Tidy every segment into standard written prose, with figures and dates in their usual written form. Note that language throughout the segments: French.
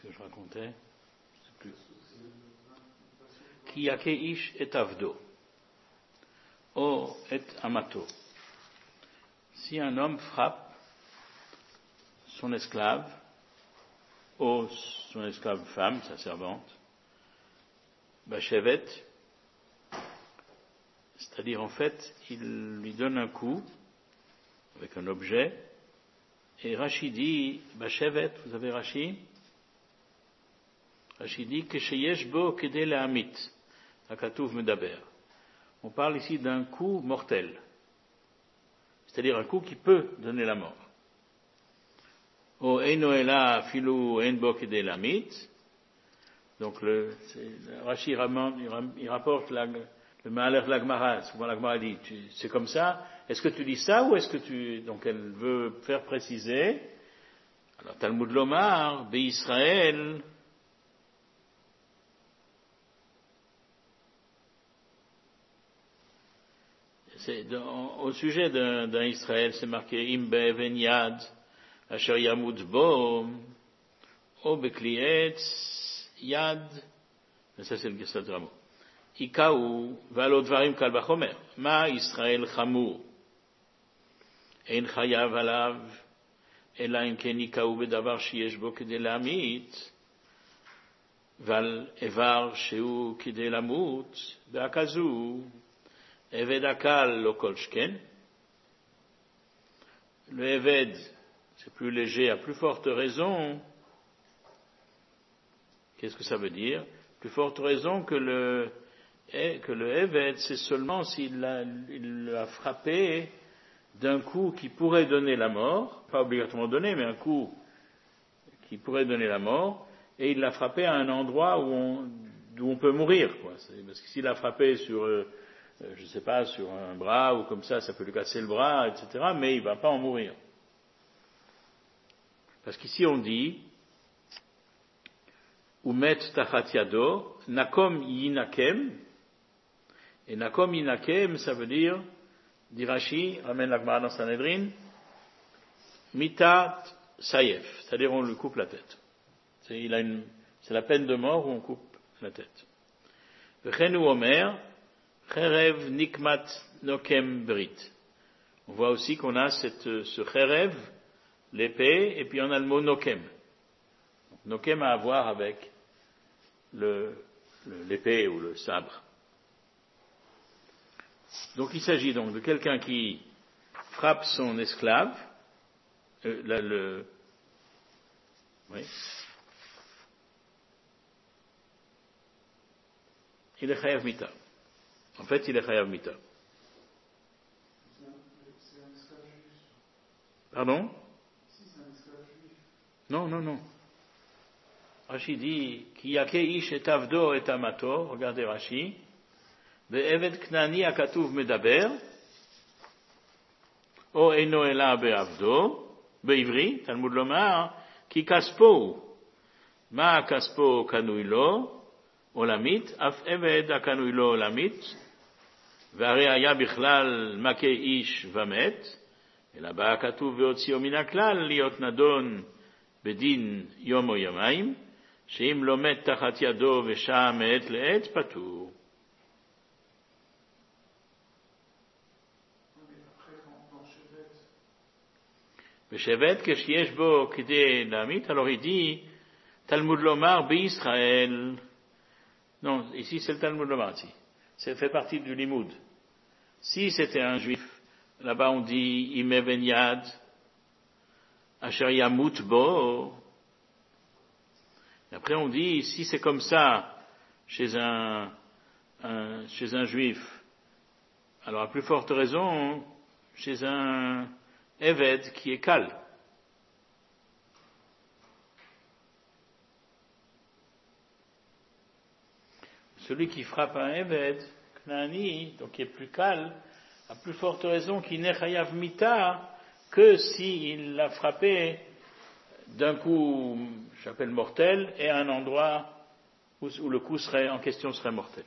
Qu'est-ce que je racontais? Je sais plus. Ki yake ish et avdo, o et amato. Si un homme frappe son esclave, ou son esclave femme, sa servante, Bashevet, c'est-à-dire en fait, il lui donne un coup avec un objet, et Rashi dit, Bashevet, vous avez Rashi? Rashi dit, Kesheyesh bo kede le'amit, akatuv medaber. On parle ici d'un coup mortel, c'est-à-dire un coup qui peut donner la mort. O eino ela filu en bo kede le'amit. Donc Rashi il rapporte le Ma'aler de l'Agmara. Souvent l'Agmara dit, c'est comme ça. Est-ce que tu dis ça ou est-ce que donc elle veut faire préciser. Alors Talmud Lomar, Israël. Au sujet d'un Israël, c'est marqué Im be'even yad, asher yamut bo, o beklietz yad. Mais ça c'est le Gesat Ramo. Ikaou, valo dvarim kal bachomer. Ma Israël chamur. Ein chayav alav, ela im ken ikaou bedavar sheyesh bo kede lamit, val evar sheu kede lamut, be'akazu, eved akal lo kol shken. Le eved, c'est plus léger, à plus forte raison. Qu'est-ce que ça veut dire? Plus forte raison que le Eved, c'est seulement s'il l'a frappé d'un coup qui pourrait donner la mort, pas obligatoirement donner, mais un coup qui pourrait donner la mort, et il l'a frappé à un endroit d'où on peut mourir, quoi. Parce que s'il l'a frappé sur, je sais pas, sur un bras ou comme ça peut lui casser le bras, etc., mais il va pas en mourir. Parce qu'ici on dit, Umet tachat yado, nakom yinakem, et nakom yinakem, ça veut dire, dit Rashi, ramène la Gemara dans Sanhedrin, mitat sayef, c'est-à-dire on lui coupe la tête. C'est la peine de mort où on coupe la tête. V'chenu omer, cherev nikmat nokem brit. On voit aussi qu'on a ce cherev, l'épée, et puis on a le mot nokem. Nokem a à voir avec l'épée ou le sabre. Donc il s'agit donc de quelqu'un qui frappe son esclave, oui. Il est chayav mita. En fait, il est chayav mita. C'est un esclave juif. Pardon? Si, c'est un esclave juif. Non. Rashi dit, Ki yake ish et avdo et amato, regardez Rashi, Ve'eved knani akatuv medaber, O eno ela be'avdo, Be'ivri, Talmud Lomar, Ki kaspo, Ma kaspo kanui lo, Olamit, Af eved akanui lo olamit, Ve'are haya bichlal make ish vamet, Elaba akatuv ve'otzio min haklal, Liot nadon bedin yom o yamayim, שאם לא מת תחת ידו ושעה מעת לעת פטור. בשבט כשיש בו כדי להמית, alors il dit Talmud Lomar בישראל. Non, ici c'est le Talmud Lomar, ici. Ça fait partie du Limoud. Si c'était un juif, là-bas on dit Ime ben yad, asher yamut bo. Et après on dit, si c'est comme ça chez un juif, alors à plus forte raison chez un Eved qui est kal. Celui qui frappe un Eved, Knani, donc qui est plus kal, a plus forte raison qu'il n'est chayav mita que s'il l'a frappé d'un coup, j'appelle mortel, et à un endroit où le coup en question serait mortel.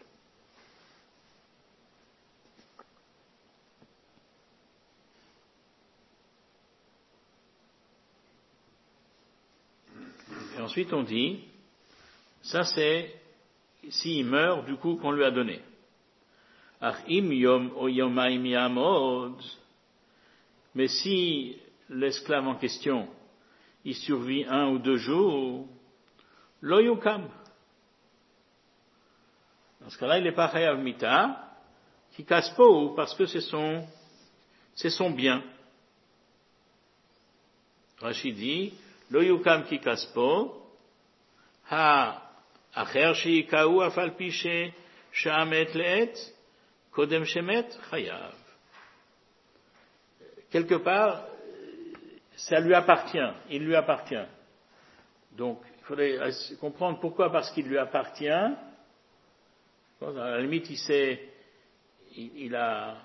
Et ensuite on dit, ça c'est s'il meurt du coup qu'on lui a donné. Mais si l'esclave en question, il survit 1 ou 2 jours, lo yukam. Dans ce cas-là, il n'est pas chayav mita, qui casse pas, parce que c'est son bien. Rashi dit, lo yukam ki casse pas, ha acher sheikau afal piche she'amet le'et, kodem shemet chayav. Quelque part, ça lui appartient, il lui appartient. Donc, il faudrait comprendre pourquoi, parce qu'il lui appartient. À la limite, il a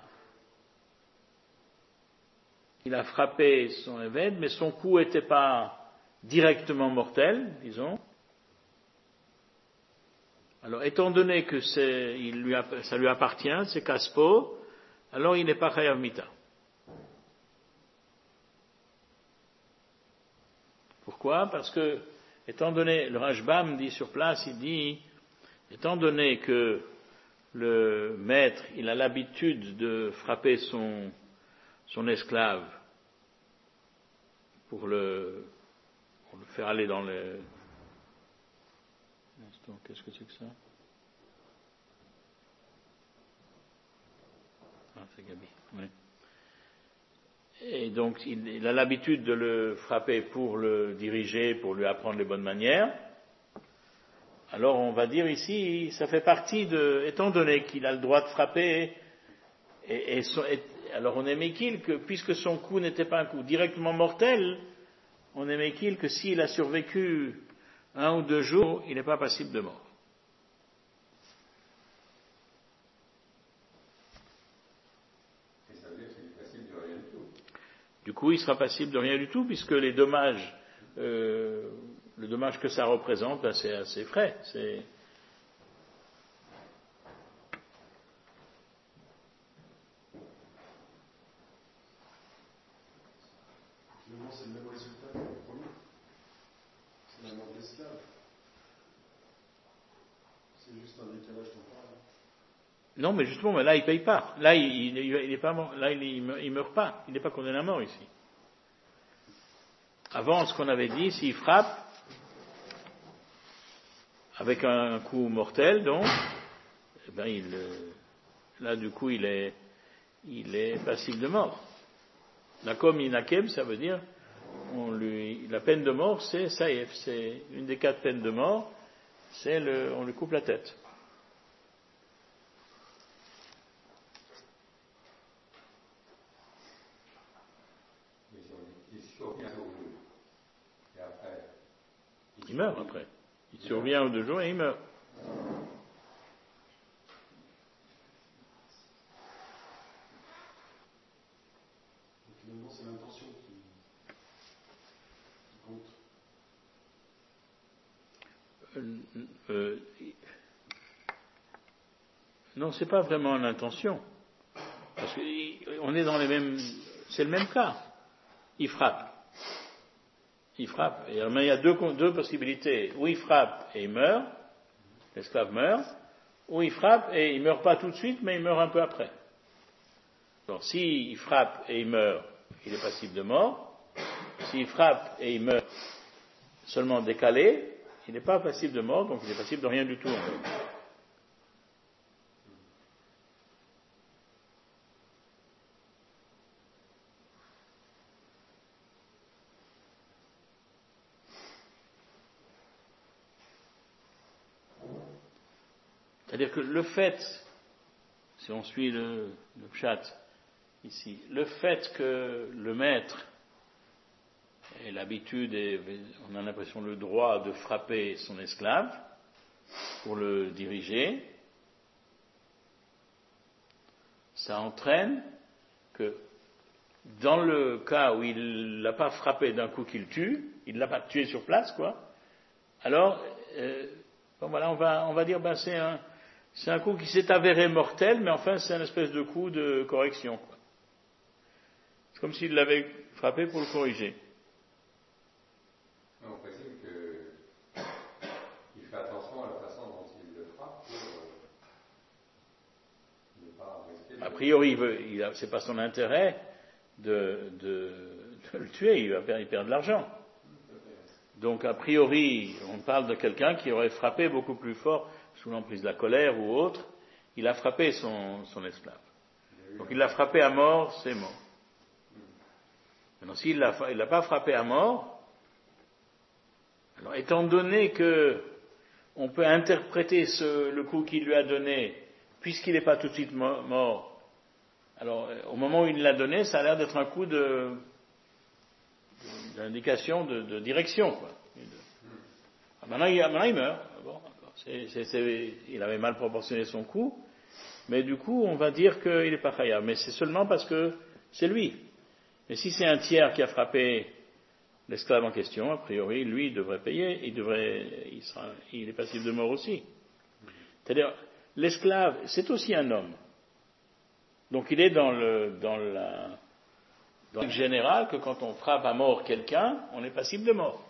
frappé son évêque, mais son coup n'était pas directement mortel, disons. Alors, étant donné que ça lui appartient, c'est Kaspo, alors il n'est pas Chayav Mita. Pourquoi? Parce que, étant donné, le Rashbam dit sur place, il dit, étant donné que le maître, il a l'habitude de frapper son esclave pour le faire aller dans le... Qu'est-ce que c'est que ça? Ah, c'est Gabi. Oui. Et donc, il a l'habitude de le frapper pour le diriger, pour lui apprendre les bonnes manières. Alors, on va dire ici, ça fait partie étant donné qu'il a le droit de frapper, alors on aimait qu'il que, puisque son coup n'était pas un coup directement mortel, on aimait qu'il que s'il a survécu 1 ou 2 jours, il n'est pas passible de mort. Du coup, il sera passible de rien du tout, puisque les dommages, le dommage que ça représente, ben, c'est assez frais. C'est le même résultat que le premier. C'est la mort de l'esclave. C'est juste un décalage temporel. Non, mais justement, mais là, il paye pas. Là, il est pas mort. Là, il meurt pas. Il n'est pas condamné à mort ici. Avant, ce qu'on avait dit, s'il frappe avec un coup mortel, donc, eh ben, là, du coup, il est passible de mort. Nakom inakem, ça veut dire, la peine de mort, c'est saïf, c'est une des 4 peines de mort, on lui coupe la tête. Il meurt après. Il survit 1 ou 2 jours et il meurt. Donc finalement, c'est l'intention qui compte. Non, c'est pas vraiment l'intention. Parce qu'on est dans c'est le même cas. Il frappe. Et il y a deux possibilités. Ou il frappe et il meurt, l'esclave meurt, ou il frappe et il meurt pas tout de suite, mais il meurt un peu après. Donc s'il frappe et il meurt, il est passible de mort. S'il frappe et il meurt seulement décalé, il n'est pas passible de mort, donc il est passible de rien du tout. En fait. C'est-à-dire que le fait, si on suit le pshat ici, le fait que le maître ait l'habitude et on a l'impression le droit de frapper son esclave pour le diriger, ça entraîne que dans le cas où il l'a pas frappé d'un coup qu'il tue, il l'a pas tué sur place, quoi. Alors, bon, voilà, on va dire, ben c'est un coup qui s'est avéré mortel, mais enfin c'est un espèce de coup de correction, quoi. C'est comme s'il l'avait frappé pour le corriger. On précise que priori, c'est pas son intérêt de le tuer, il perd de l'argent. Donc, a priori, on parle de quelqu'un qui aurait frappé beaucoup plus fort, sous l'emprise de la colère ou autre. Il a frappé son esclave. Donc, il l'a frappé à mort, c'est mort. Maintenant, s'il l'a pas frappé à mort, alors, étant donné que on peut interpréter le coup qu'il lui a donné, puisqu'il n'est pas tout de suite mort, alors, au moment où il l'a donné, ça a l'air d'être un coup d'indication de direction, quoi. Maintenant, il meurt. Bon, il avait mal proportionné son coup, mais du coup, on va dire qu'il n'est pas khayab. Mais c'est seulement parce que c'est lui. Mais si c'est un tiers qui a frappé l'esclave en question, a priori, lui, il devrait payer, il est passible de mort aussi. C'est-à-dire, l'esclave, c'est aussi un homme. Donc il est dans la règle générale que quand on frappe à mort quelqu'un, on est passible de mort.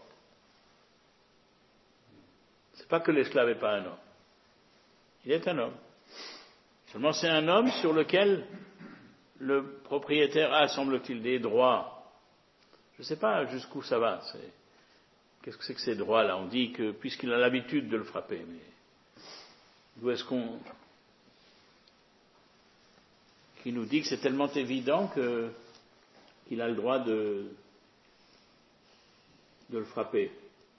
C'est pas que l'esclave n'est pas un homme. Il est un homme. Seulement c'est un homme sur lequel le propriétaire a, semble-t-il, des droits. Je ne sais pas jusqu'où ça va. Qu'est-ce que c'est que ces droits-là? On dit que puisqu'il a l'habitude de le frapper, mais d'où est-ce qui nous dit que c'est tellement évident qu'il a le droit de le frapper?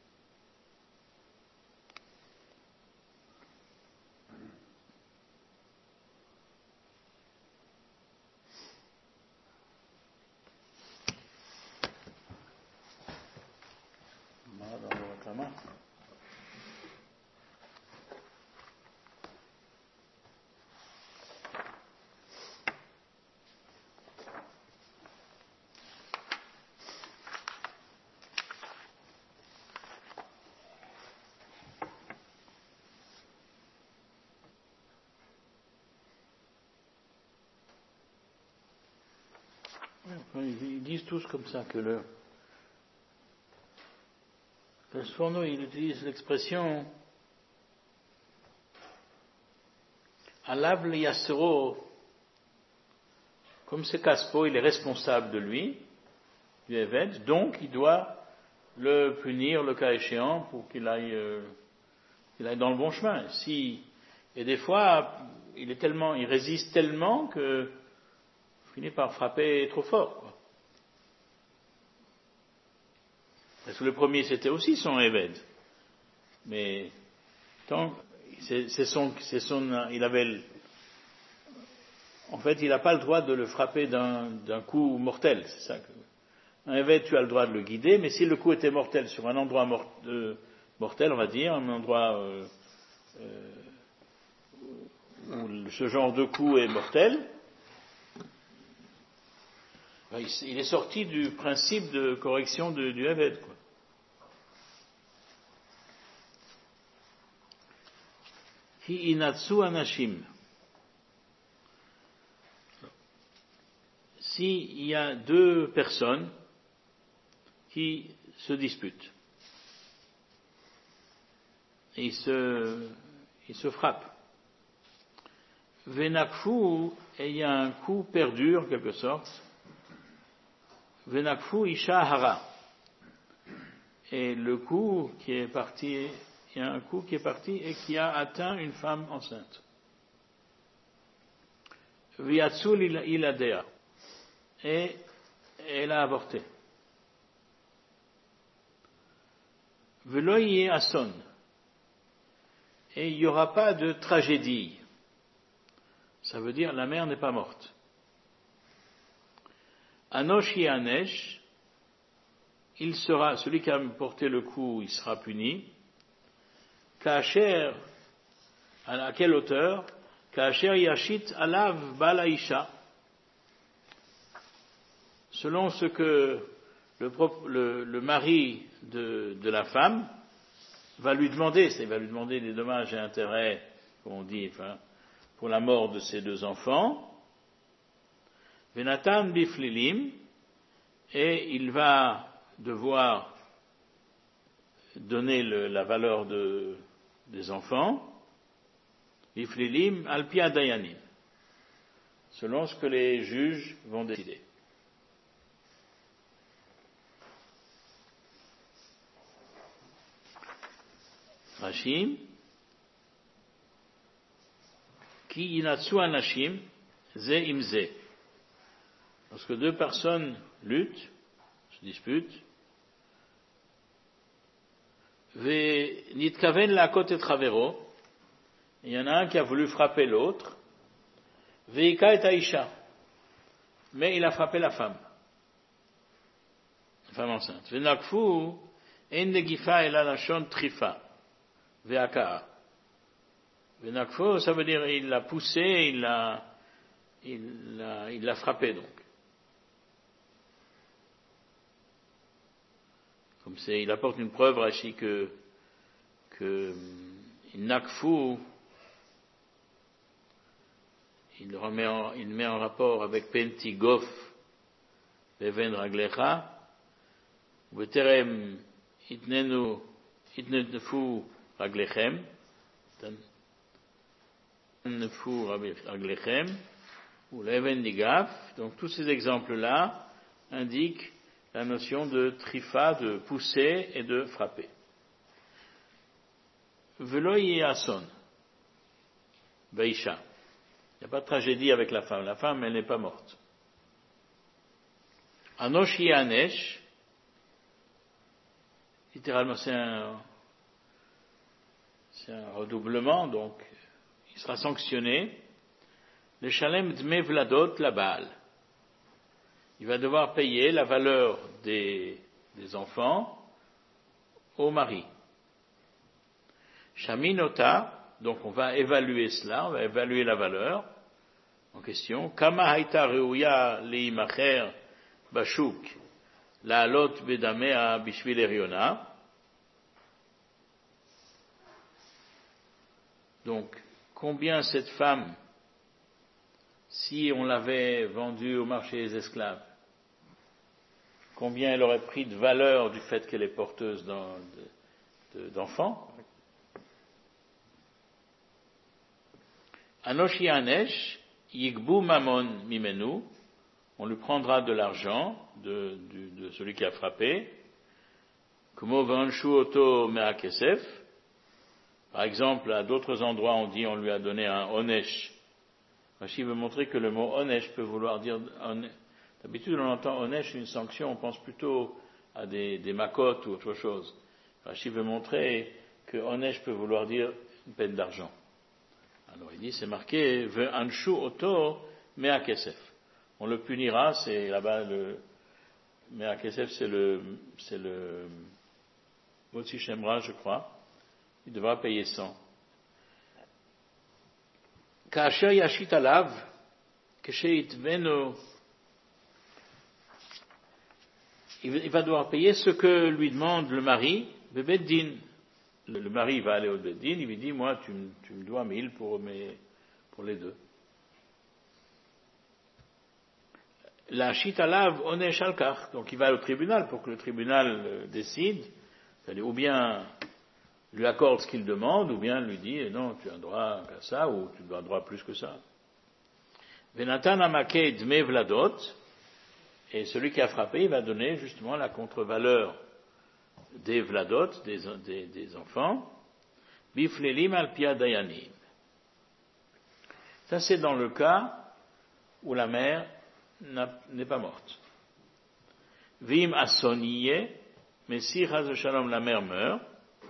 Ils disent tous comme ça que le Sforno, il utilise l'expression Alav le Yassero, comme c'est Caspo, il est responsable de lui, du Eved, donc il doit le punir le cas échéant pour qu'il aille dans le bon chemin. Et des fois, il résiste tellement que finit par frapper trop fort, quoi. Parce que le premier, c'était aussi son Eved. Mais, en fait, il n'a pas le droit de le frapper d'un coup mortel. C'est ça un Eved, tu as le droit de le guider, mais si le coup était mortel sur un endroit mortel, on va dire, un endroit où ce genre de coup est mortel, il est sorti du principe de correction du Eved, quoi. Hi inatsu anashim. S'il y a deux personnes qui se disputent, et ils se frappent, Venakfu, et il y a un coup perdu en quelque sorte, Venakfu isha hara, et le coup qui est parti, il y a un coup qui est parti et qui a atteint une femme enceinte. Viatsul iladea, et elle a avorté. Veloye ason, et il n'y aura pas de tragédie. Ça veut dire la mère n'est pas morte. Anosh Yanesh, celui qui a porté le coup, il sera puni. Kacher, à quelle hauteur? Kacher Yashit Alav Balaisha, selon ce que le mari de la femme va lui demander, il va lui demander des dommages et intérêts, comme on dit, pour la mort de ses deux enfants. Venatan biflilim, et il va devoir donner la valeur des enfants. Biflilim alpia dayanim, selon ce que les juges vont décider. Rashi, Ki yinatsu anashim, ze im ze. Lorsque deux personnes luttent, se disputent, ve nitkaven lakot et travero, il y en a un qui a voulu frapper l'autre, veika et aisha, mais il a frappé la femme enceinte. Venakfu en negifa el alashon trifa, veaka. Venakfu, ça veut dire il l'a poussé, il l'a frappé donc. Comme il apporte une preuve, Rashi, que Nakfu, il met en rapport avec Pentigof, Leven Raglecha, Veterem Itnefu Raglechem, Itnefu Raglechem, ou Leven Nigaf. Donc tous ces exemples-là indiquent la notion de trifa, de pousser et de frapper. Veloy ason, Baisha. Il n'y a pas de tragédie avec la femme. La femme, elle n'est pas morte. Anoshi anesh, littéralement, c'est un redoublement, donc il sera sanctionné. Le shalem dme vladot la baal. Il va devoir payer la valeur des enfants au mari. Shaminota, donc on va évaluer cela, on va évaluer la valeur en question. Kama haïta reuya leimacher bashuk la alot bedamea bishvil eriona. Donc, combien cette femme, si on l'avait vendue au marché des esclaves, combien elle aurait pris de valeur du fait qu'elle est porteuse d'enfants. Anoshi anesh, yigbu mamon mimenu, on lui prendra de l'argent de celui qui a frappé. Kumo vanshu oto me'akesef. Par exemple, à d'autres endroits, on dit on lui a donné un onesh. Rashi veut montrer que le mot onesh peut vouloir dire. D'habitude, on entend onesh, une sanction, on pense plutôt à des makotes ou autre chose. Rashi veut montrer que onesh peut vouloir dire une peine d'argent. Alors il dit, c'est marqué ve'anshu oto me'akesef. On le punira, c'est là-bas le me'akesef, c'est le Motzi Shemra, je crois. Il devra payer 100. Kasher yashit alav, kesheyitvenu. Il va devoir payer ce que lui demande le mari, le beddin. Le mari va aller au beddin, il lui dit, moi, tu me dois 1000 pour les deux. La shitalav onesh alkach, donc il va au tribunal pour que le tribunal décide, c'est-à-dire ou bien lui accorde ce qu'il demande, ou bien lui dit, non, tu as droit à ça, ou tu dois droit plus que ça. Venatan amake dme vladot, et celui qui a frappé, il va donner justement la contre-valeur des vladot, des enfants. Biflelim al pia dayanim. Ça, c'est dans le cas où la mère n'est pas morte. Vim asoniye, mais si chas shalom la mère meurt,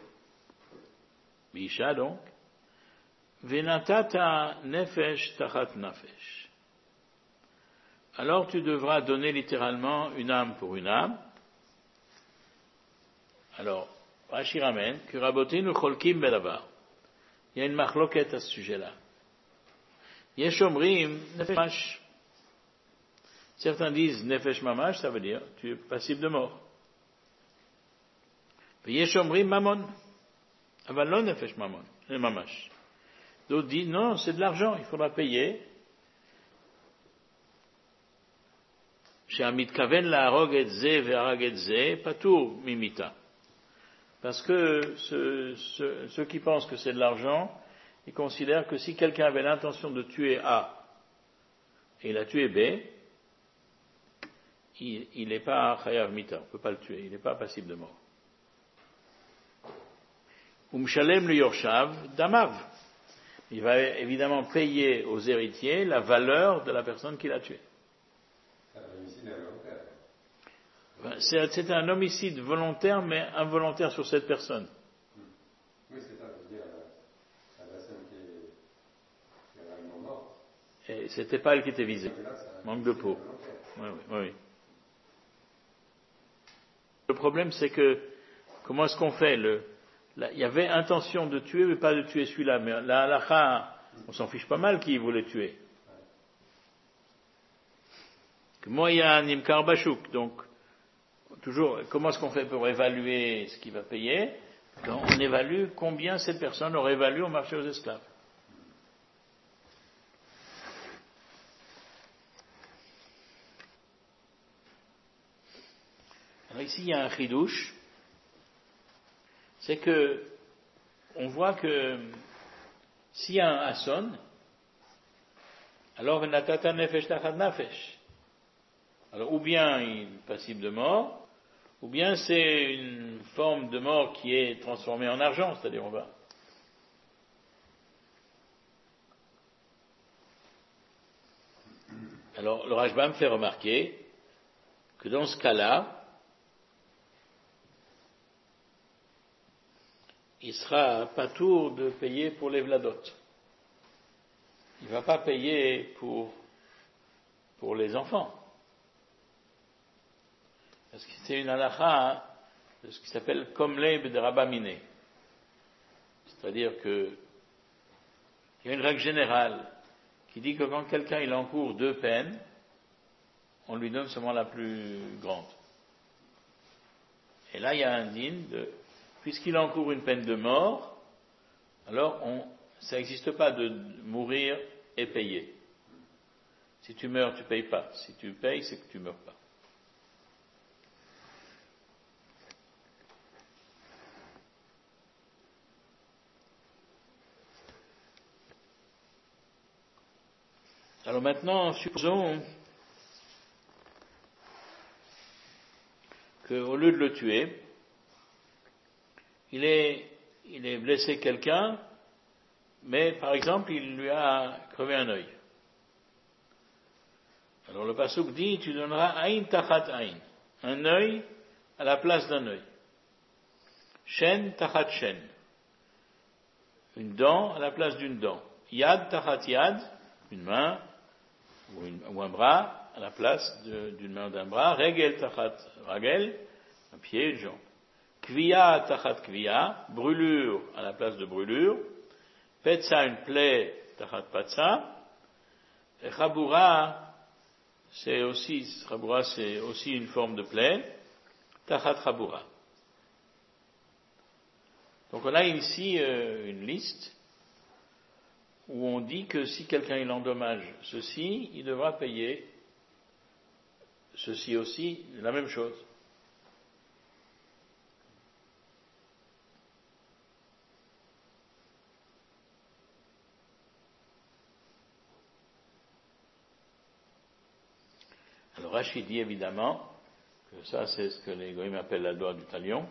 Bisha donc, venatata nefesh tachat nafesh. Alors tu devras donner littéralement une âme pour une âme. Alors, Rashi ramène que Rabotinu cholkim belavar. Il y a une machloket à ce sujet-là. Yesh omrim nefesh mamash. Certains disent nefesh mamash, ça veut dire tu es passible de mort. Yesh omrim mamon. Aval lo nefesh mamon, mamash. D'autres disent non, c'est de l'argent, il faudra payer. She'amitkaven la'arog et ze ve'arag et ze patur mimita. Parce que ceux qui pensent que c'est de l'argent, ils considèrent que si quelqu'un avait l'intention de tuer A et il a tué B, il n'est pas chayav mita, on ne peut pas le tuer, il n'est pas passible de mort. Umshalem le yorshav damav. Il va évidemment payer aux héritiers la valeur de la personne qui l'a tué. C'est un homicide volontaire, mais involontaire sur cette personne. Oui, c'est ça, je veux dire, la personne qui est réellement morte. Et c'était pas elle qui était visée. Manque de peau. Oui. Le problème, c'est que, comment est-ce qu'on fait il y avait intention de tuer, mais pas de tuer celui-là. Mais la halakha, on s'en fiche pas mal qui voulait tuer. Moi, il y a un imkar bachouk, donc, toujours, comment est-ce qu'on fait pour évaluer ce qu'il va payer? On évalue combien cette personne aurait valu au marché aux esclaves. Alors ici, il y a un chidouche, c'est que on voit que s'il y a un asson, alors natata nefesh tachad nafesh. Alors ou bien il est passible de mort, ou bien c'est une forme de mort qui est transformée en argent, c'est-à-dire on va. Alors le Rashbam fait remarquer que dans ce cas-là, il sera pas tour de payer pour les vladot. Il ne va pas payer pour les enfants. Parce que c'est une halakha de ce qui s'appelle komleib de rabamine. C'est-à-dire que il y a une règle générale qui dit que quand quelqu'un il encourt 2 peines, on lui donne seulement la plus grande. Et là, il y a un din puisqu'il encourt une peine de mort, alors ça n'existe pas de mourir et payer. Si tu meurs, tu ne payes pas. Si tu payes, c'est que tu ne meurs pas. Alors maintenant, supposons qu'au lieu de le tuer, il est blessé quelqu'un, mais par exemple, il lui a crevé un œil. Alors le pasuk dit, tu donneras aïn tachat aïn, un œil à la place d'un œil. Shen tachat shen, une dent à la place d'une dent. Yad tachat yad, une main ou un bras à la place d'une main ou d'un bras. Regel tachat ragel, un pied, une jambe. Kviya tachat kviya, brûlure à la place de brûlure. Petsa, une plaie, tachat patsa. Et chabura, c'est aussi une forme de plaie, tachat chabura. Donc on a ici une liste où on dit que si quelqu'un il endommage ceci, il devra payer ceci aussi, la même chose. Alors Rachid dit évidemment que ça c'est ce que les goïms appellent la loi du talion,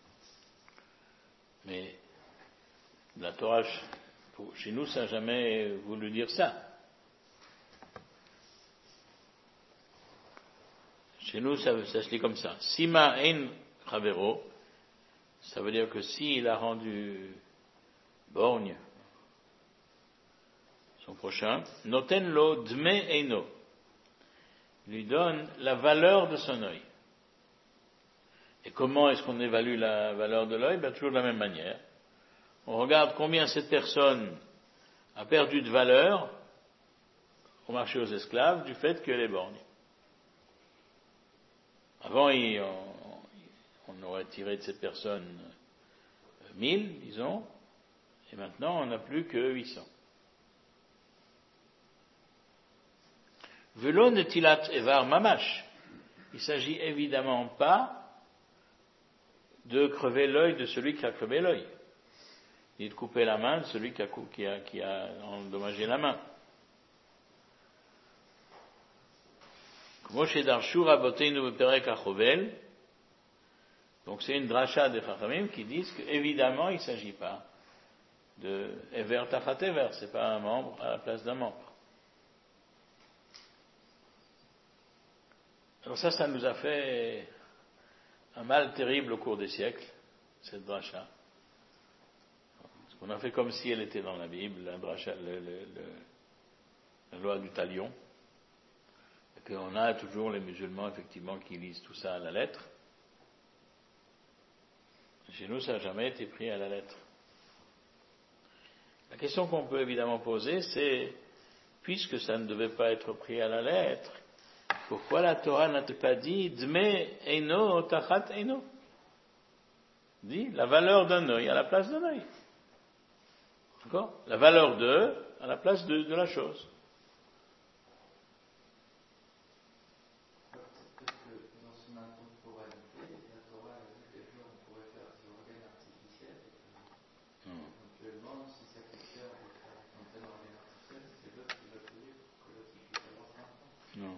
mais la Torah chez nous ça n'a jamais voulu dire ça. Chez nous ça se lit comme ça. Sima ein chavero, ça veut dire que s'il a rendu borgne son prochain, noten lo dme eino, lui donne la valeur de son œil. Et comment est-ce qu'on évalue la valeur de l'œil? Toujours de la même manière. On regarde combien cette personne a perdu de valeur au marché aux esclaves du fait qu'elle est borgne. Avant, on aurait tiré de cette personne 1000, disons, et maintenant on n'a plus que 800. Velo netilat evar mamash. Il ne s'agit évidemment pas de crever l'œil de celui qui a crevé l'œil, ni de couper la main de celui qui a endommagé la main. Moshe Darshu Rabotenu Beperek Achovel. Donc c'est une dracha des Chachamim qui disent qu'évidemment il ne s'agit pas de Ever Tachat Ever, c'est pas un membre à la place d'un membre. Alors ça nous a fait un mal terrible au cours des siècles, cette dracha. Parce qu'on a fait comme si elle était dans la Bible, la dracha, la loi du talion. Et qu'on a toujours les musulmans, effectivement, qui lisent tout ça à la lettre. Chez nous, ça n'a jamais été pris à la lettre. La question qu'on peut évidemment poser, c'est, puisque ça ne devait pas être pris à la lettre, pourquoi la Torah n'a-t-elle pas dit Dme Eino Tachat Eino? Dit la valeur d'un œil à la place d'un œil. D'accord? La valeur de à la place de la chose. Peut-être que dans son intemporalité, la Torah a dit que on pourrait faire des organes artificiels. Éventuellement, si ça coûte cher de faire un tel organe artificiel, c'est l'autre qui va payer pour que l'autre puisse avoir 5 ans. Non.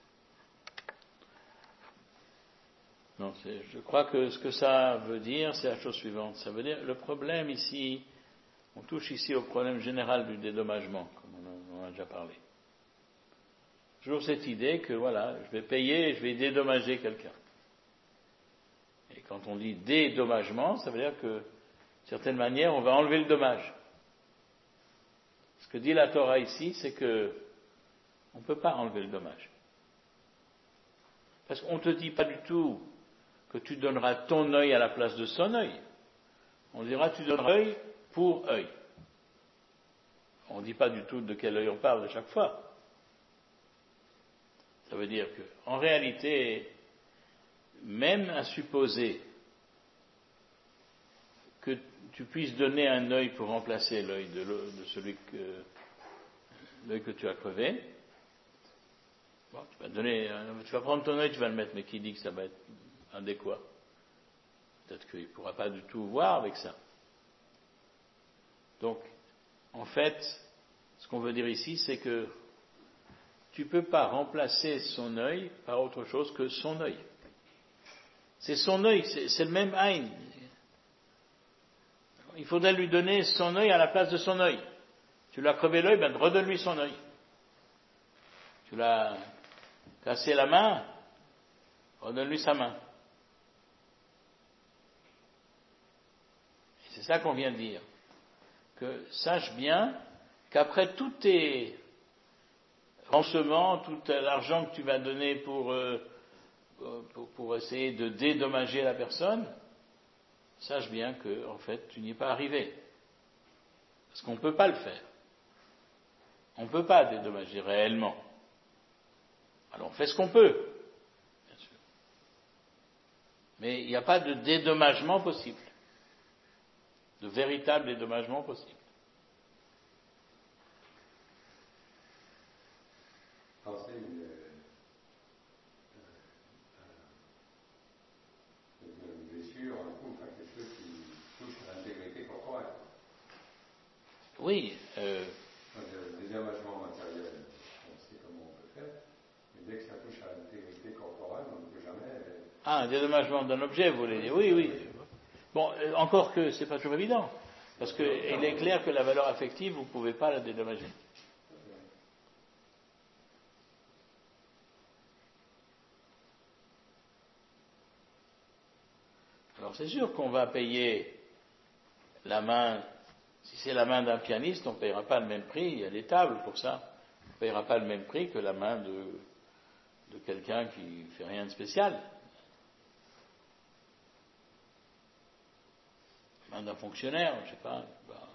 Non, je crois que ce que ça veut dire, c'est la chose suivante. Ça veut dire, le problème ici, on touche ici au problème général du dédommagement, comme on en a déjà parlé. Toujours cette idée que, voilà, je vais payer, je vais dédommager quelqu'un. Et quand on dit dédommagement, ça veut dire que, d'une certaine manière, on va enlever le dommage. Ce que dit la Torah ici, c'est que on ne peut pas enlever le dommage. Parce qu'on ne te dit pas du tout que tu donneras ton œil à la place de son œil. On dira tu donneras œil pour œil. On ne dit pas du tout de quel œil on parle à chaque fois. Ça veut dire que, en réalité, même à supposer que tu puisses donner un œil pour remplacer l'œil de celui l'œil que tu as crevé, bon, tu vas prendre ton œil, tu vas le mettre, mais qui dit que ça va être adéquat? Peut-être qu'il ne pourra pas du tout voir avec ça. Donc, en fait, ce qu'on veut dire ici, c'est que tu ne peux pas remplacer son œil par autre chose que son œil. C'est son œil, c'est le même Aïn. Il faudrait lui donner son œil à la place de son œil. Tu lui as crevé l'œil, ben redonne-lui son œil. Tu l'as cassé la main, redonne-lui sa main. Et c'est ça qu'on vient de dire. Que sache bien qu'après tous tes rensements, tout l'argent que tu vas donner pour essayer de dédommager la personne, sache bien que, en fait, tu n'y es pas arrivé. Parce qu'on ne peut pas le faire. On ne peut pas dédommager réellement. Alors on fait ce qu'on peut, bien sûr. Mais il n'y a pas de dédommagement possible. De véritable dédommagement possible. Penser une blessure, un coup, enfin quelque chose qui touche à l'intégrité corporelle. Oui. Le dédommagement matériel, on sait comment on peut faire, mais dès que ça touche à l'intégrité corporelle, on ne peut jamais. Un dédommagement d'un objet, vous voulez dire? Oui. Bon, encore que c'est pas toujours évident, parce qu'il est clair que la valeur affective, vous ne pouvez pas la dédommager. Alors c'est sûr qu'on va payer la main, si c'est la main d'un pianiste, on ne payera pas le même prix, il y a des tables pour ça, on ne payera pas le même prix que la main de quelqu'un qui ne fait rien de spécial. La main d'un fonctionnaire, je ne sais pas.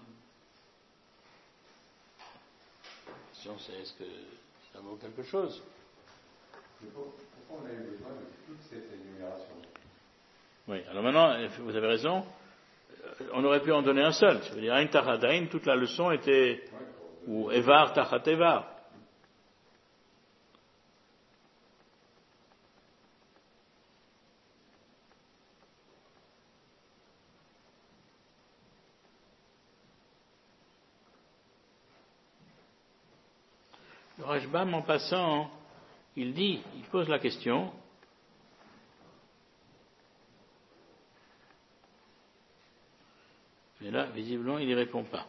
La question c'est est-ce que ça vaut quelque chose? Pourquoi on a eu besoin de toute cette énumération? Oui, alors maintenant, vous avez raison, on aurait pu en donner un seul. Ça veut dire, Ain Tachat Ain, toute la leçon était, ou Evar Tachat Evar. Le Rashbam, en passant, il pose la question, mais là, visiblement, il n'y répond pas.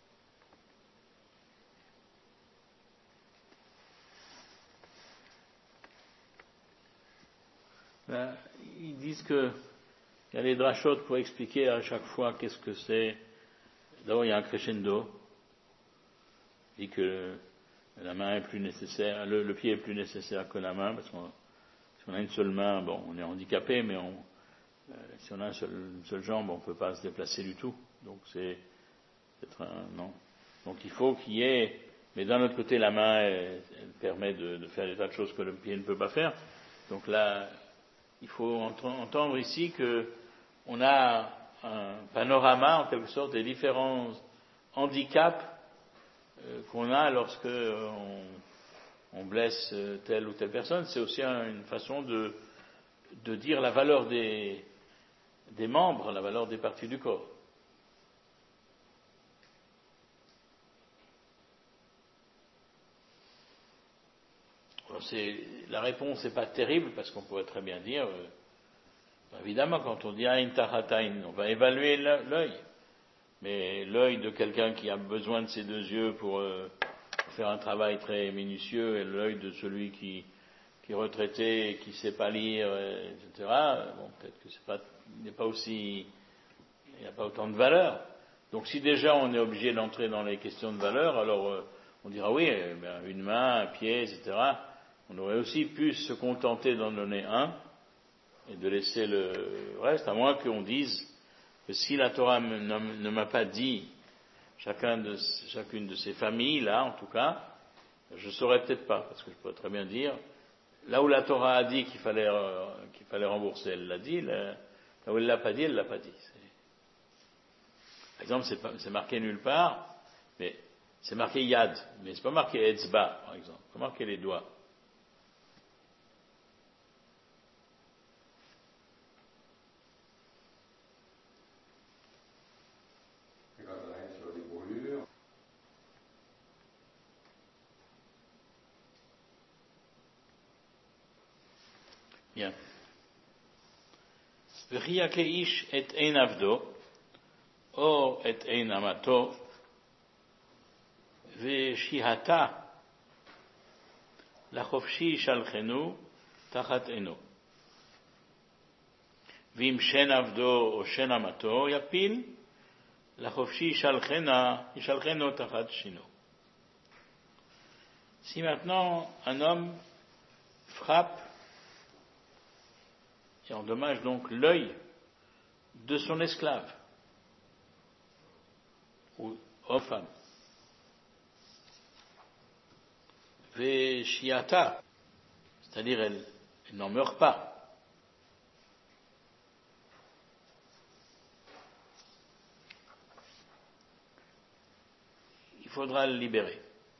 Là, ils disent qu'il y a les drachot pour expliquer à chaque fois qu'est-ce que c'est. D'abord, il y a un crescendo. Il dit que la main est plus nécessaire, le pied est plus nécessaire que la main, parce qu'on si on a une seule main, bon, on est handicapé, mais si on a une seule jambe, on ne peut pas se déplacer du tout. Donc c'est peut-être non. Donc il faut qu'il y ait, mais d'un autre côté, la main, elle permet de faire des tas de choses que le pied ne peut pas faire. Donc là, il faut entendre ici que on a un panorama, en quelque sorte, des différents handicaps qu'on a lorsque on blesse telle ou telle personne. C'est aussi une façon de dire la valeur des membres, la valeur des parties du corps. Alors la réponse n'est pas terrible parce qu'on pourrait très bien dire, évidemment, quand on dit Ain Tahatain, on va évaluer l'œil. Mais l'œil de quelqu'un qui a besoin de ses deux yeux pour faire un travail très minutieux et l'œil de celui qui est retraité et qui ne sait pas lire, etc., bon, peut-être que il n'y a pas autant de valeur. Donc si déjà on est obligé d'entrer dans les questions de valeur, alors on dira oui, une main, un pied, etc., on aurait aussi pu se contenter d'en donner un et de laisser le reste, à moins qu'on dise que si la Torah ne m'a pas dit chacune de ces familles, là, en tout cas, je ne saurais peut-être pas, parce que je pourrais très bien dire, là où la Torah a dit qu'il fallait rembourser, elle l'a dit, là où elle l'a pas dit, elle l'a pas dit. Par exemple, c'est marqué nulle part, mais c'est marqué yad, mais c'est pas marqué etzba, par exemple, c'est pas marqué les doigts. Bien. V'chi keish et ein avdo, או את עין אמתו, ושיהתה לחופשי שלחנו תחת עינו. ואם שן עבדו או שן אמתו יפיל, לחופשי ישלחנו תחת שינו. Si maintenant un homme frappe et endommage donc l'œil de son esclave, ou homme-femme, Veshiata, c'est-à-dire elle n'en meurt pas. Il faudra le libérer.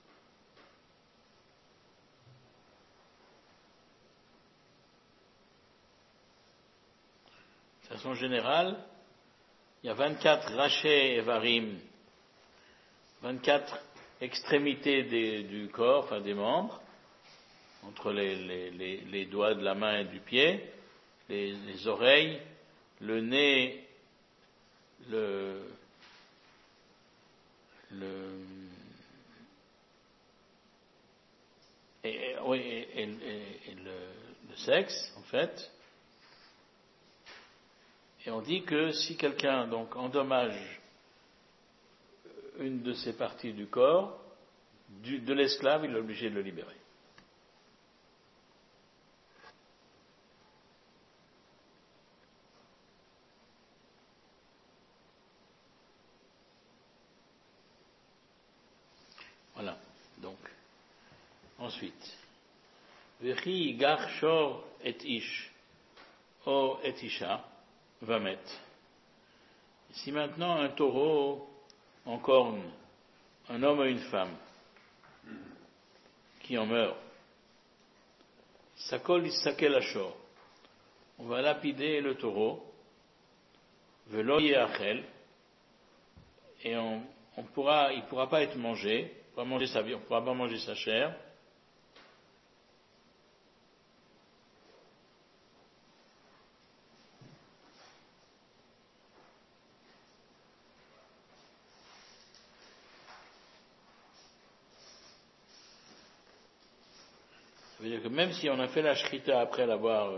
De façon générale, il y a 24 rachets evarim, 24 extrémités du corps, enfin des membres, entre les doigts de la main et du pied, les oreilles, le nez, et le sexe, en fait. Et on dit que si quelqu'un donc endommage une de ces parties du corps, de l'esclave, il est obligé de le libérer. Voilà, donc. Ensuite. Vechi gar shor et ish, o et isha, vamet. Si maintenant un taureau en corne, un homme et une femme, qui en meurt, sakol isakel ashor, on va lapider le taureau, velo yeachel, et il pourra pas être mangé, on ne pourra pas manger sa chair, veut dire que même si on a fait la shrita après l'avoir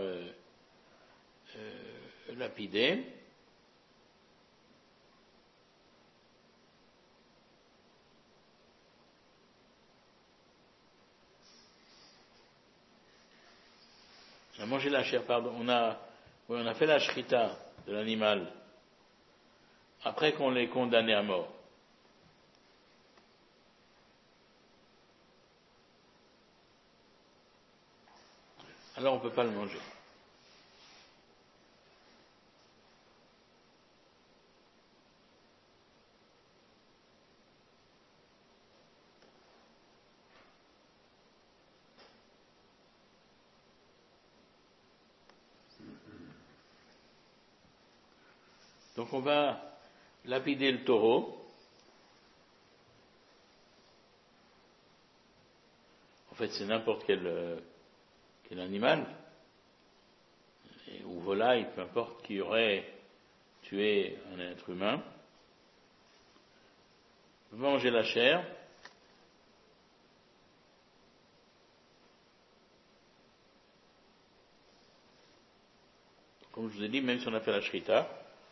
lapidé, on a mangé la chair, pardon, on a fait la shrita de l'animal après qu'on l'ait condamné à mort. Alors on ne peut pas le manger. Donc on va lapider le taureau. En fait, c'est n'importe quel animal, ou volaille, peu importe, qui aurait tué un être humain. On va manger la chair. Comme je vous ai dit, même si on a fait la shrita,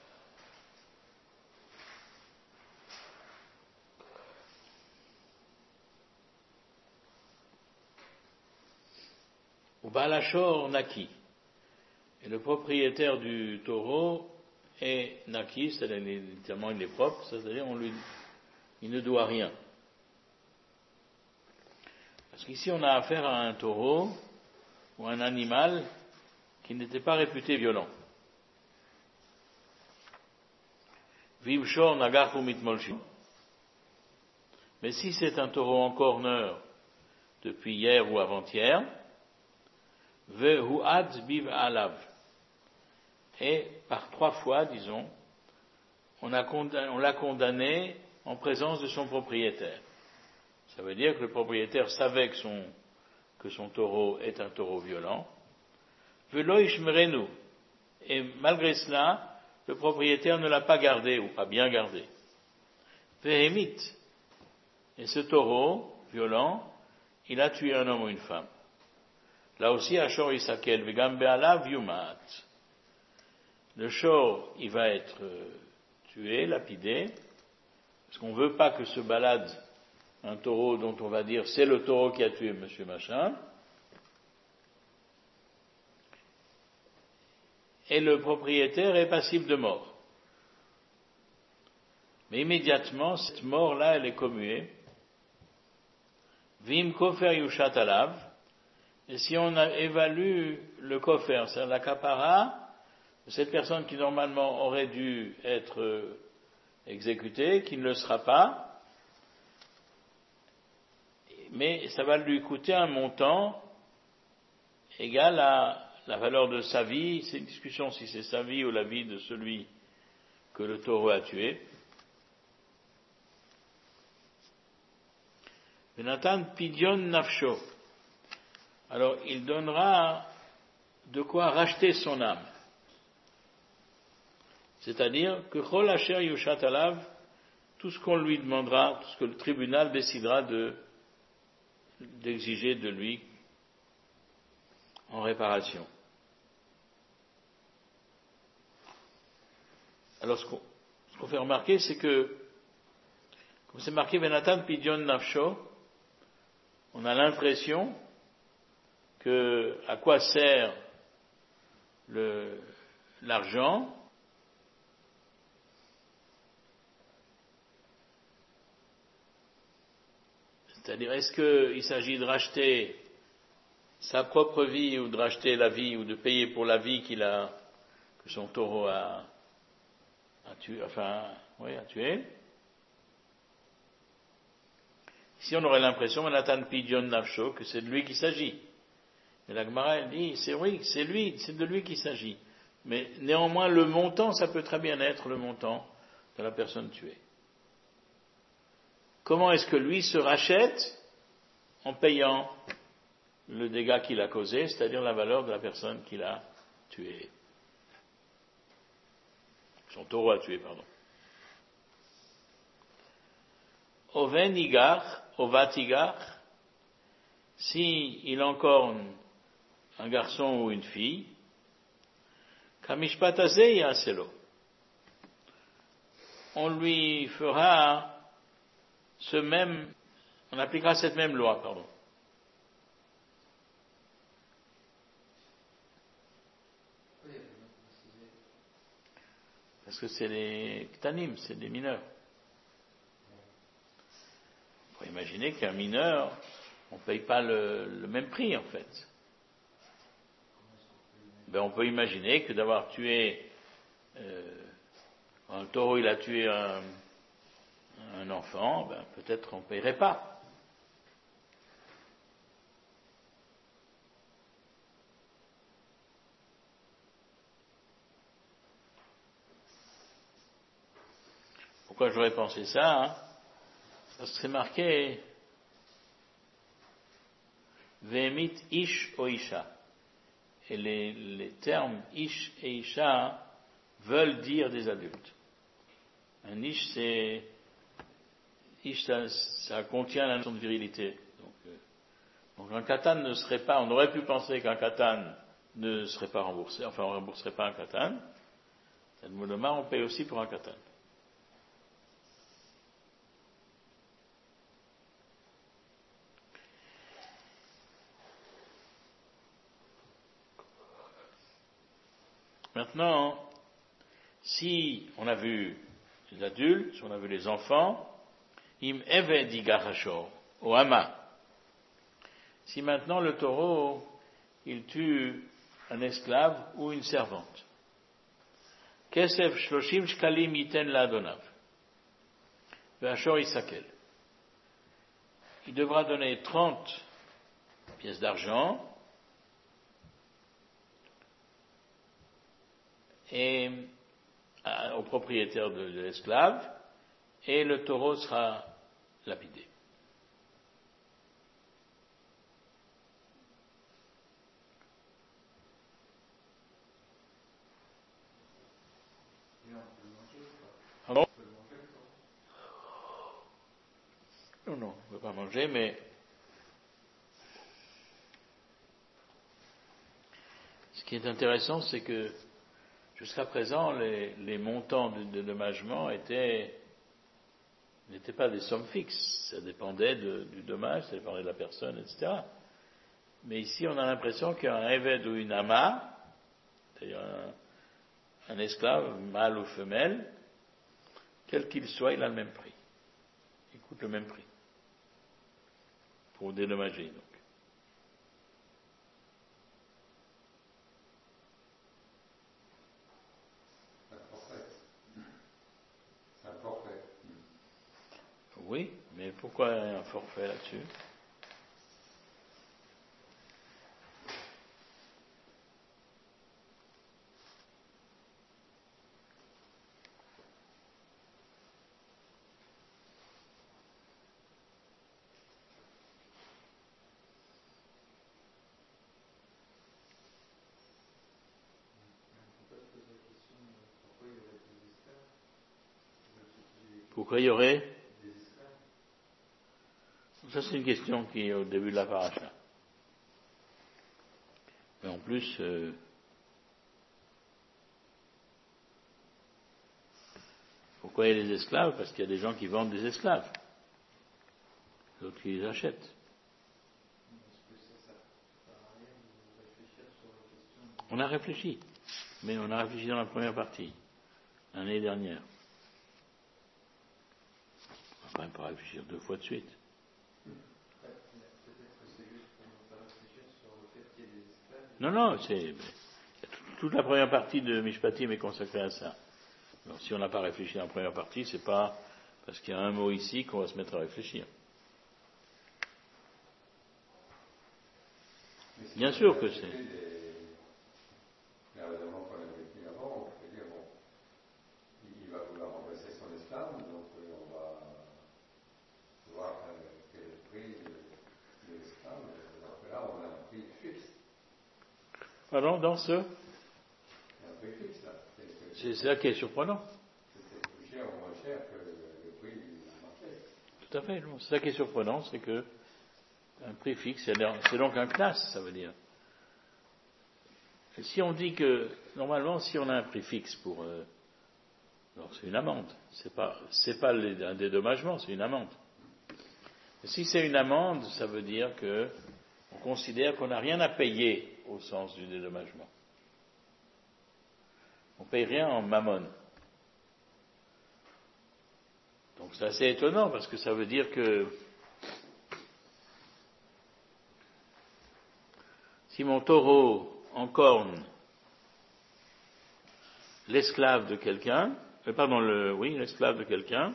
au Balachor Naki. Et le propriétaire du taureau est Naki, c'est-à-dire littéralement il est propre, c'est-à-dire il ne doit rien. Parce qu'ici on a affaire à un taureau ou un animal qui n'était pas réputé violent. Vivshor Nagar Mitmolshi. Mais si c'est un taureau en corner depuis hier ou avant-hier, Vehuad Biv Alav. Et par 3 fois, disons, on l'a condamné en présence de son propriétaire. Ça veut dire que le propriétaire savait que son taureau est un taureau violent. Velo Ishmerenu. Et malgré cela, le propriétaire ne l'a pas gardé ou pas bien gardé. Vehemit. Et ce taureau violent, il a tué un homme ou une femme. Là aussi, Ashor Isakel Vegam Be'alav Yumat. Le shor, il va être tué, lapidé, parce qu'on ne veut pas que se balade un taureau dont on va dire c'est le taureau qui a tué monsieur machin. Et le propriétaire est passible de mort. Mais immédiatement, cette mort-là, elle est commuée. Vim kofer yushat alav. Et si on évalue le kofer, c'est-à-dire la kapara, cette personne qui normalement aurait dû être exécutée, qui ne le sera pas, mais ça va lui coûter un montant égal à la valeur de sa vie. C'est une discussion si c'est sa vie ou la vie de celui que le taureau a tué. Venatan Pidyon Nafsho. Alors il donnera de quoi racheter son âme. C'est-à-dire que Chol Asher Yushat Alav, tout ce qu'on lui demandera, tout ce que le tribunal décidera d'exiger de lui en réparation. Alors ce qu'on fait remarquer, c'est que, comme c'est marqué Venatan Pidyon Nafsho, on a l'impression que à quoi sert l'argent. C'est-à-dire, est-ce qu'il s'agit de racheter sa propre vie ou de racheter la vie ou de payer pour la vie que son taureau a tué. Ici, on aurait l'impression, Nathan Pidyon Nafsho, que c'est de lui qu'il s'agit. Mais la Gemara, elle dit, c'est de lui qu'il s'agit. Mais néanmoins, le montant, ça peut très bien être le montant de la personne tuée. Comment est-ce que lui se rachète? En payant le dégât qu'il a causé, c'est-à-dire la valeur de la personne qu'il a tuée. Son taureau a tué, pardon. Oven Igar, Ovat Igar, si il a encore un garçon ou une fille, Kamishpat Hazeh Yaselo, on lui fera on appliquera cette même loi, pardon. Parce que c'est les Ktanim, c'est des mineurs. Il faut imaginer qu'un mineur, on ne paye pas le même prix en fait. On peut imaginer que d'avoir tué un taureau, il a tué un enfant, peut-être on ne paierait pas. Pourquoi j'aurais pensé ça Parce que c'est marqué Vehemit Ish o Isha. Et les termes Ish et Isha veulent dire des adultes. Un Ish, ça contient la notion de virilité. Donc un katan ne serait pas, on aurait pu penser qu'un katan ne serait pas remboursé, enfin on ne rembourserait pas un katan. Talmud Lomar, on paye aussi pour un katan. Maintenant, si on a vu les adultes, si on a vu les enfants, im eved igarashor, au hama. Si maintenant le taureau, il tue un esclave ou une servante, kesef shloshim shkalim yiten la adonav, ve'ashor isakel. Il devra donner 30 pièces d'argent et au propriétaire de l'esclave, et le taureau sera lapidé. Pardon ? Non, on ne peut pas manger, mais ce qui est intéressant, c'est que jusqu'à présent, les montants de dédommagement n'étaient pas des sommes fixes. Ça dépendait du dommage, ça dépendait de la personne, etc. Mais ici, on a l'impression qu'un évêque ou une ama, c'est-à-dire un esclave, mâle ou femelle, quel qu'il soit, il a le même prix. Il coûte le même prix. Pour dédommager, donc. C'est un forfait. Oui, mais pourquoi un forfait là-dessus ? Pourquoi il y aurait ? Ça, c'est une question qui est au début de la paracha. Mais en plus, pourquoi il y a des esclaves ? Parce qu'il y a des gens qui vendent des esclaves. D'autres qui les achètent. On a réfléchi. Mais on a réfléchi dans la première partie, l'année dernière. On va quand même pas réfléchir 2 fois de suite. Non, c'est toute la première partie de Mishpatim est consacrée à ça. Alors, si on n'a pas réfléchi dans la première partie, c'est pas parce qu'il y a un mot ici qu'on va se mettre à réfléchir. Bien sûr que c'est. Les raisonnements qu'on avait dit avant, on peut dire, bon, il va vouloir remplacer son esclave, donc on va voir quel est le prix de l'esclave. Alors que là, on a un prix fixe. Pardon, dans ce ? Il y a un prix fixe, là. C'est ça qui est surprenant. C'est plus cher ou moins cher que le prix du marché. Tout à fait. C'est ça qui est surprenant, c'est que Un prix fixe, c'est donc un knas, ça veut dire. Et si on dit que, normalement, si on a un prix fixe pour... alors c'est une amende. C'est pas un dédommagement, c'est une amende. Et si c'est une amende, ça veut dire que on considère qu'on n'a rien à payer au sens du dédommagement. On ne paye rien en mammon. Donc c'est assez étonnant parce que ça veut dire que si mon taureau encorne l'esclave de quelqu'un, l'esclave de quelqu'un,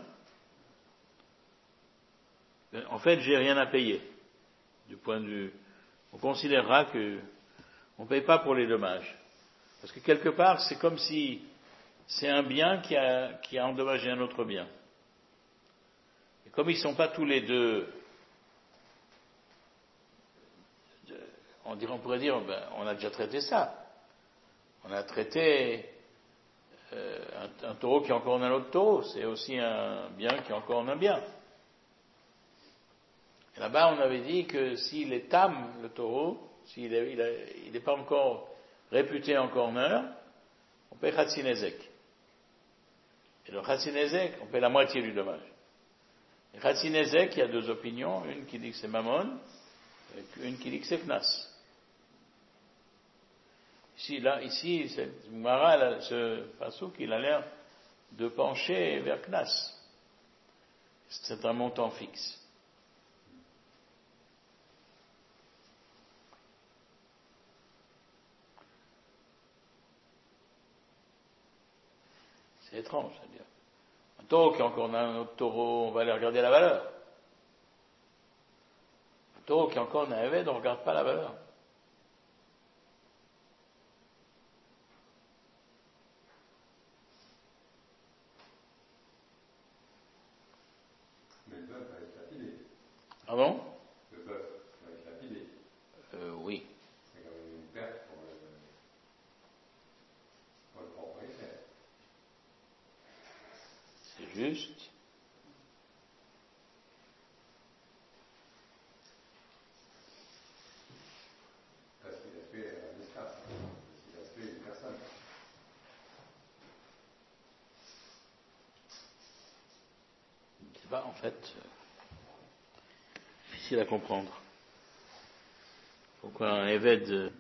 en fait, j'ai rien à payer. Du point de vue, on considérera que on ne paye pas pour les dommages. Parce que quelque part, c'est comme si c'est un bien qui a endommagé un autre bien. Et comme ils ne sont pas tous les deux, on pourrait dire, on a déjà traité ça. On a traité un taureau qui encorne un autre taureau. C'est aussi un bien qui encorne un bien. Et là-bas, on avait dit que s'il est tam, le taureau, s'il n'est pas encore réputé en corner, on paie Khatsinezek. Et le Khatsinezek, on paie la moitié du dommage. Et Khatsinezek, il y a deux opinions, une qui dit que c'est Mammon, et une qui dit que c'est Knas. Ici, ce pasouk, il a l'air de pencher vers Knas. C'est un montant fixe. C'est étrange, c'est-à-dire. Un taureau qui encorne un autre taureau, on va aller regarder la valeur. Un taureau qui encorne un évêque, on ne regarde pas la valeur. Mais le bœuf va être lapidé. Ah bon? Le bœuf va être lapidé. Oui. C'est quand même une perte pour le propriétaire. C'est juste. Parce qu'il a tué un esclave. Il a tué une personne. C'est pas, en fait, difficile à comprendre. Pourquoi un évêque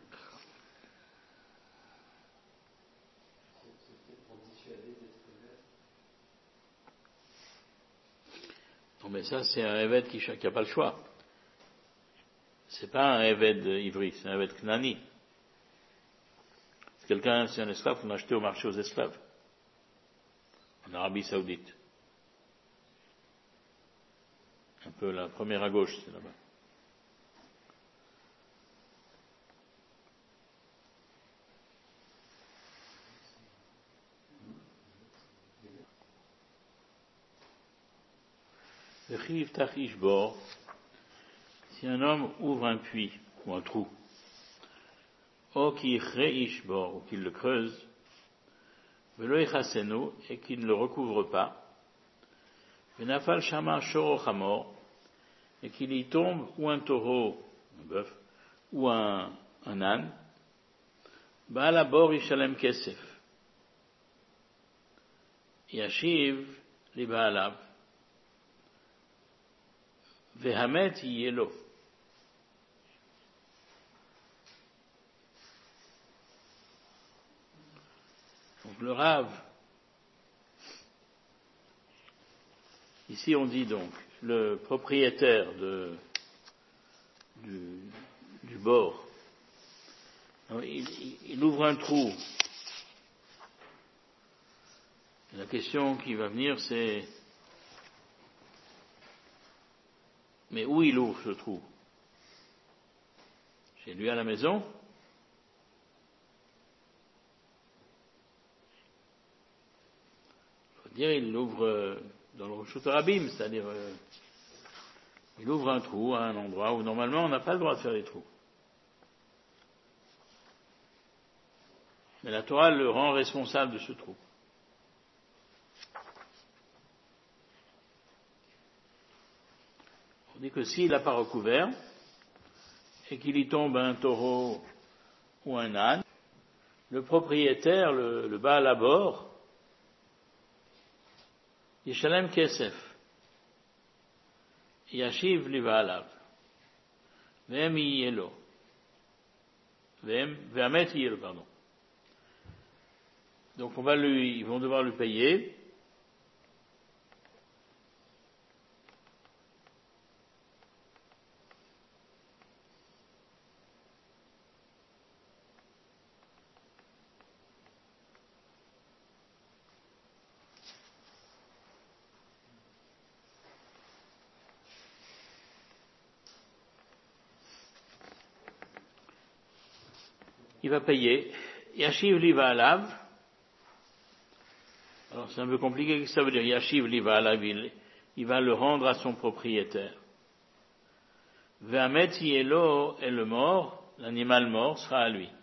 Non, mais ça, c'est un évêque qui n'a pas le choix. C'est pas un évêque ivri, c'est un évêque knani. C'est un esclave qu'on a acheté au marché aux esclaves. En Arabie Saoudite. Un peu la première à gauche, c'est là-bas. Si un homme ouvre un puits ou un trou, ou qu'il le creuse, et qu'il ne le recouvre pas, et qu'il y tombe ou un taureau, un bœuf, ou un âne, Yishalem Kesef, Yashiv li Baalav, Vehamet Yelo. Donc le Rav, ici on dit donc, le propriétaire du bord, il ouvre un trou. La question qui va venir, c'est mais où il ouvre ce trou? Chez lui à la maison? Il faut dire, il l'ouvre dans le Roshut Rabim, c'est-à-dire il ouvre un trou à un endroit où normalement on n'a pas le droit de faire des trous. Mais la Torah le rend responsable de ce trou. On dit que s'il n'a pas recouvert, et qu'il y tombe un taureau ou un âne, le propriétaire, le Baal Habor, Yishalem Kesef, Yashiv Livalav, Vem Yelo, Vehamet Yelo, pardon. Donc ils vont devoir lui payer. Il va payer. Yashiv Liva Alav. Alors c'est un peu compliqué, qu'est-ce que ça veut dire? Yashiv Liva Alav, il va le rendre à son propriétaire. Vehamet Yelo, et le mort, l'animal mort, sera à lui.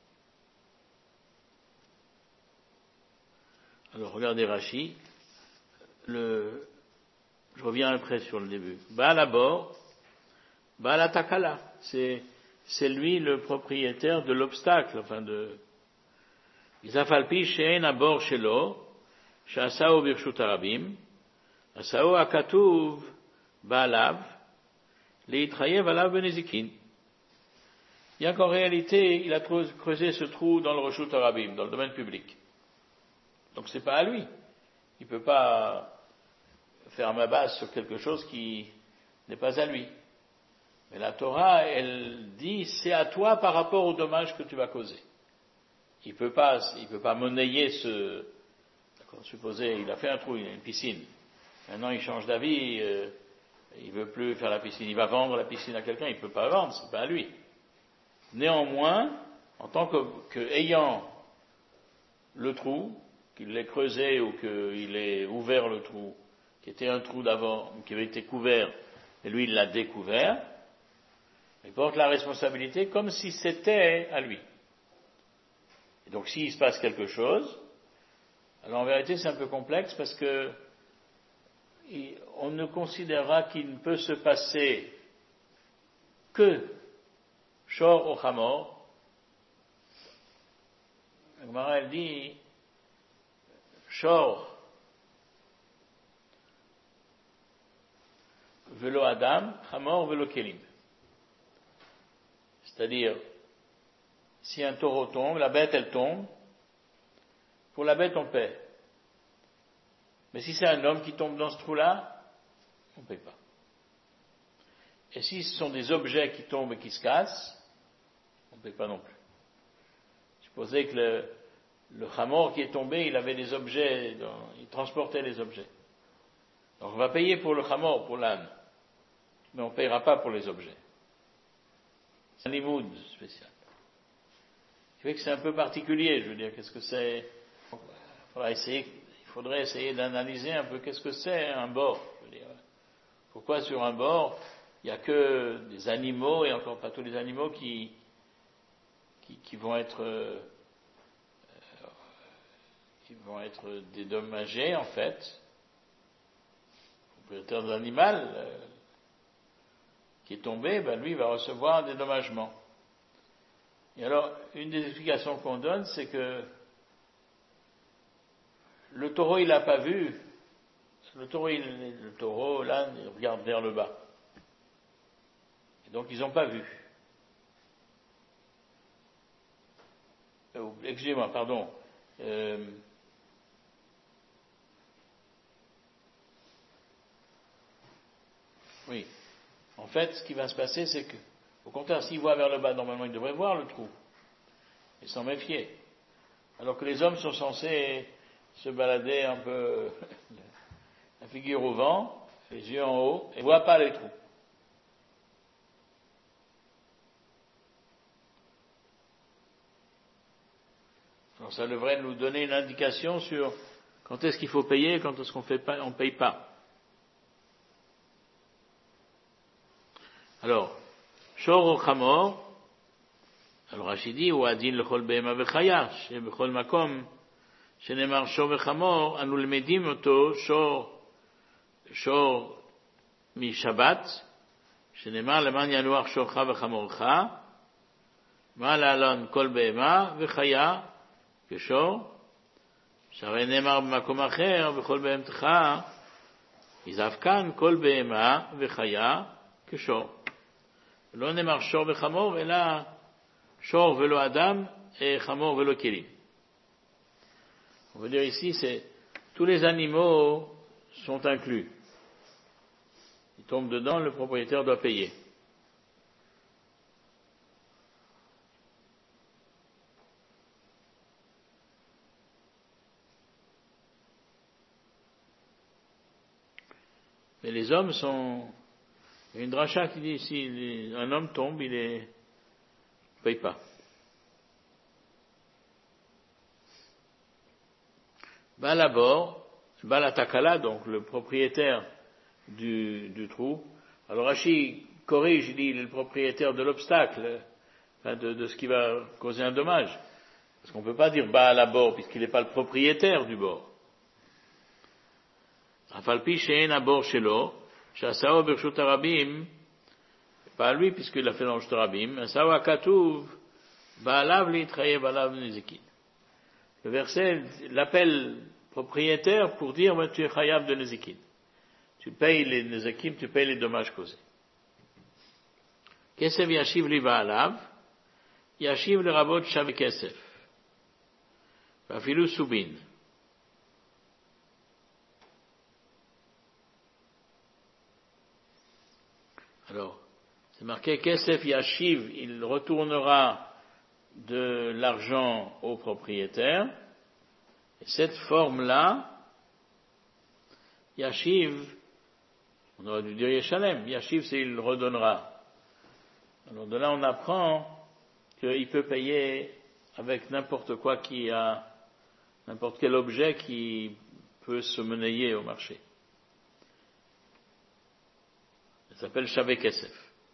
Alors regardez Rashi. Je reviens après sur le début. Baal Habor, Baal Atakala, c'est lui le propriétaire de l'obstacle, enfin de Izafalpi she'en abor shelo, she'asao birshut harabim, asao akatuv ba'alav, leitrayev alav benezikin. Bien qu'en réalité, il a creusé ce trou dans le reshut harabim, dans le domaine public. Donc c'est pas à lui. Il peut pas faire ma base sur quelque chose qui n'est pas à lui. Mais la Torah, elle dit, c'est à toi par rapport au dommage que tu vas causer. Il peut pas monnayer supposez, il a fait un trou, il a une piscine. Maintenant, il change d'avis, il veut plus faire la piscine, il va vendre la piscine à quelqu'un, il peut pas vendre, c'est pas à lui. Néanmoins, en tant que ayant le trou, qu'il l'ait creusé ou qu'il ait ouvert le trou, qui était un trou d'avant, qui avait été couvert, et lui, il l'a découvert, il porte la responsabilité comme si c'était à lui. Et donc s'il se passe quelque chose, alors en vérité c'est un peu complexe parce que on ne considérera qu'il ne peut se passer que Shor ou Hamor. La Gemara elle dit Shor velo Adam, Hamor velo Kelim. C'est-à-dire, si un taureau tombe, la bête elle tombe, pour la bête on paie. Mais si c'est un homme qui tombe dans ce trou-là, on ne paie pas. Et si ce sont des objets qui tombent et qui se cassent, on ne paie pas non plus. Supposez que le hamor qui est tombé, il avait des objets, il transportait les objets. Donc on va payer pour le hamor, pour l'âne, mais on ne payera pas pour les objets. C'est un limoud spécial. Ce qui fait que c'est un peu particulier, je veux dire, qu'est-ce que c'est? Il faudrait essayer d'analyser un peu qu'est-ce que c'est un bord. Je veux dire. Pourquoi sur un bord, il n'y a que des animaux, et encore pas tous les animaux qui vont être dédommagés en fait. Le propriétaire de l'animal qui est tombé, lui va recevoir un dédommagement. Et alors, une des explications qu'on donne, c'est que le taureau, il l'a pas vu. Le taureau, l'âne, il regarde vers le bas. Et donc, ils n'ont pas vu. Excusez-moi, pardon. Oui. En fait, ce qui va se passer, c'est que, au contraire, s'il voit vers le bas, normalement, il devrait voir le trou. Et s'en méfier. Alors que les hommes sont censés se balader un peu, la figure au vent, les yeux en haut, et ne voient pas les trous. Alors ça devrait nous donner une indication sur quand est-ce qu'il faut payer et quand est-ce qu'on ne paye pas. Alors, Shor ou Chamor, alors Rachid dit, ou Adin lechol behema vechaya, shebechol makom, shenemar Shor vechamor, anu lemedim oto Shor mi Shabbat, שנאמר למען ינוח שורך וחמורך, מה להלן כל בהמה וחיה כשור, שהרי נאמר במקום אחר, וכל בהמתך, יזהב כאן כל בהמה וחיה כשור. לא נאמר שור וחמור, אלא שור ולא אדם, חמור ולא כלים. On veut dire ici, tous les animaux sont inclus. Ils tombent dedans, le propriétaire doit payer. Mais les hommes sont... Il y a une dracha qui dit ici, un homme tombe, il ne paye pas. Baal Habor, Baal Atakala, donc le propriétaire du trou. Alors Rashi corrige, il dit, il est le propriétaire de l'obstacle, enfin de ce qui va causer un dommage. Parce qu'on ne peut pas dire Baal Habor, puisqu'il n'est pas le propriétaire du bord. Afalpi she'en habor shelo, she'asao bershut harabim, pas lui, puisqu'il a fait dans le Rabim, asao akatuv, ba'alav li'itchayev alav nezikin. Le verset l'appelle propriétaire pour dire, tu es chayav de nezikin. Tu payes les nezikim, tu payes les dommages causés. Kesef yashiv li ba'alav, yashiv le rabot shav kesef. Vafilu subin. Alors, c'est marqué Kesef Yashiv, il retournera de l'argent au propriétaire. Et cette forme-là, Yashiv, on aurait dû dire Yeshalem, Yashiv c'est il redonnera. Alors de là on apprend qu'il peut payer avec n'importe quoi n'importe quel objet qui peut se monnayer au marché. Ça s'appelle Shavé Kesef.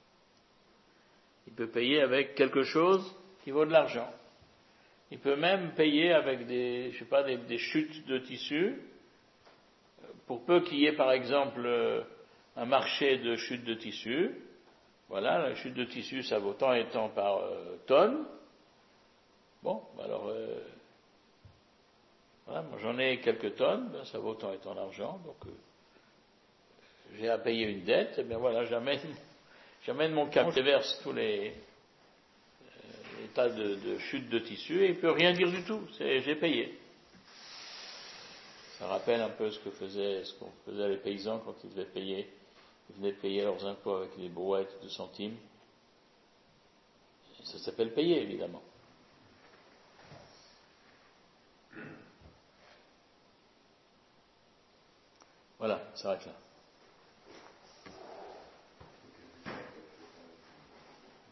Il peut payer avec quelque chose qui vaut de l'argent. Il peut même payer avec des chutes de tissu. Pour peu qu'il y ait par exemple un marché de chutes de tissu. Voilà, la chute de tissu ça vaut tant et tant par tonne. Bon, alors voilà, moi j'en ai quelques tonnes, ça vaut tant et tant d'argent, donc j'ai à payer une dette, et bien voilà, j'amène mon cap, je verse tous les tas de chutes de tissu, et il ne peut rien dire du tout, j'ai payé. Ça rappelle un peu ce qu'on faisaient les paysans quand ils venaient payer leurs impôts avec les brouettes de centimes. Et ça s'appelle payer, évidemment. Voilà, ça s'arrête là.